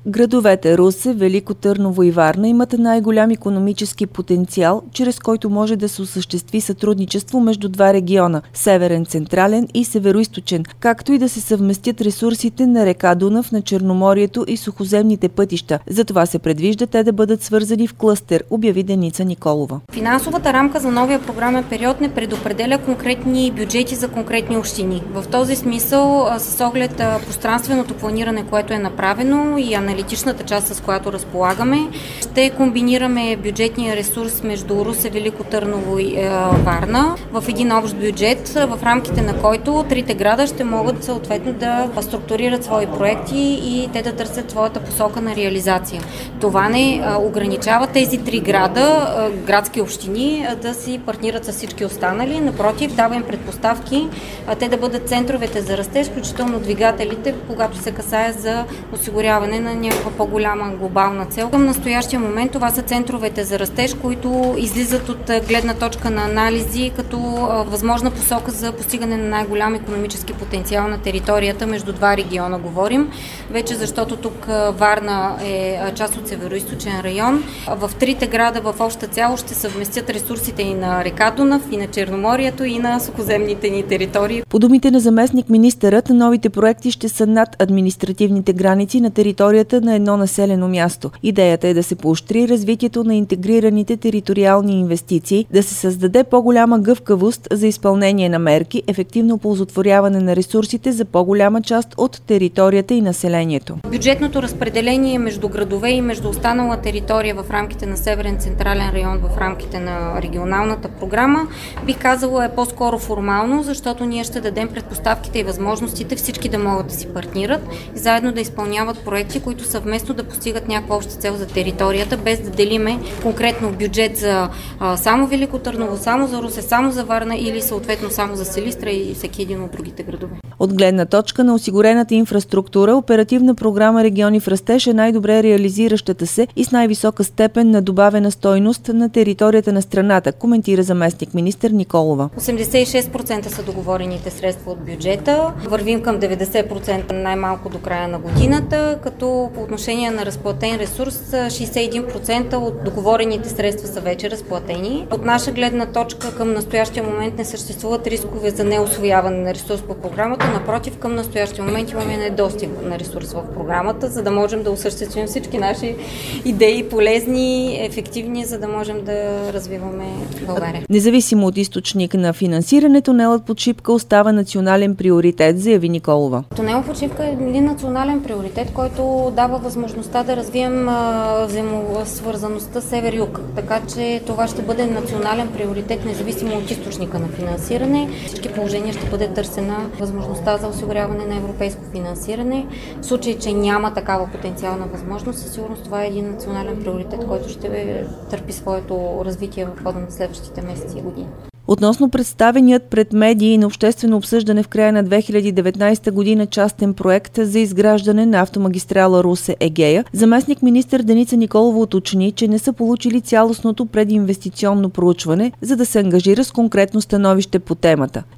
Градовете Русе, Велико Търново и Варна имат най-голям икономически потенциал, чрез който може да се осъществи сътрудничество между два региона – Северен централен и Североизточен, както и да се съвместят ресурсите на река Дунав, на Черноморието и сухоземните пътища. Затова се предвижда те да бъдат свързани в клъстер, обяви Деница Николова. Финансовата рамка за новия програмен период не предопределя конкретни бюджети за конкретни общини. В този смисъл, с оглед пространственото планиране, което е направено и аналитичната част, с която разполагаме, ще комбинираме бюджетния ресурс между Русе, Велико Търново и Варна в един общ бюджет, в рамките на който трите града ще могат съответно да структурират свои проекти и те да търсят своята посока на реализация. Това не ограничава тези три града, градски общини, да си партнират с всички останали. Напротив, дава им предпоставки те да бъдат центровете за растеж, включително двигателите, когато се касае за осигуряване на някаква по-голяма глобална цел. Към настоящия момент това са центровете за растеж, които излизат от гледна точка на анализи като възможна посока за постигане на най-голям икономически потенциал на територията между два региона, говорим. Вече защото тук Варна е част от Североизточен район. В трите града в обща цялост ще съвместят ресурсите и на река Дунав, и на Черноморието, и на сухоземните ни територии. По думите на заместник-министърът, новите проекти ще са над административните граници на територията на едно населено място. Идеята е да се поощри развитието на интегрираните териториални инвестиции, да се създаде по-голяма гъвкавост за изпълнение на мерки, ефективно оползотворяване на ресурсите за по-голяма част от територията и населението. Бюджетното разпределение между градове и между останала територия в рамките на Северен централен район, в рамките на регионалната програма, бих казала е по-скоро формално, защото ние ще дадем предпоставките и възможностите всички да могат да си партнират и заедно да изпълняват проекти, които съвместно да постигат някаква обща цел за територията, без да делиме конкретно бюджет за само Велико Търново, само за Русе, само за Варна или съответно само за Силистра и всеки един от другите градове. От гледна точка на осигурената инфраструктура, оперативна програма Региони в растеж е най-добре реализиращата се и с най-висока степен на добавена стойност на територията на страната, коментира заместник-министър Николова. 86% са договорените средства от бюджета. Вървим към 90% най-малко до края на годината, като по отношение на разплатен ресурс 61% от договорените средства са вече разплатени. От наша гледна точка към настоящия момент не съществуват рискове за неусвояване на ресурс по програмата. Напротив, към настоящия момент имаме недостиг на ресурс в програмата, за да можем да осъществим всички наши идеи, полезни, ефективни, за да можем да развиваме България. Независимо от източник на финансиране, тунелът под Шипка остава национален приоритет, заяви Николова. Тунелът под Шипка е един национален приоритет, който дава възможността да развием взаимосвързаността север-юг. Така че това ще бъде национален приоритет, независимо от източника на финансиране. Всички положения ще бъде търсена възможността за осигуряване на европейско финансиране. В случай, че няма такава потенциална възможност, със сигурност това е един национален приоритет, който ще търпи своето развитие в хода на следващите месеци и години. Относно представеният пред медии на обществено обсъждане в края на 2019 година частен проект за изграждане на автомагистрала Русе-Егея, заместник-министър Деница Николова уточни, че не са получили цялостното прединвестиционно проучване, за да се ангажира с конкретно становище по темата.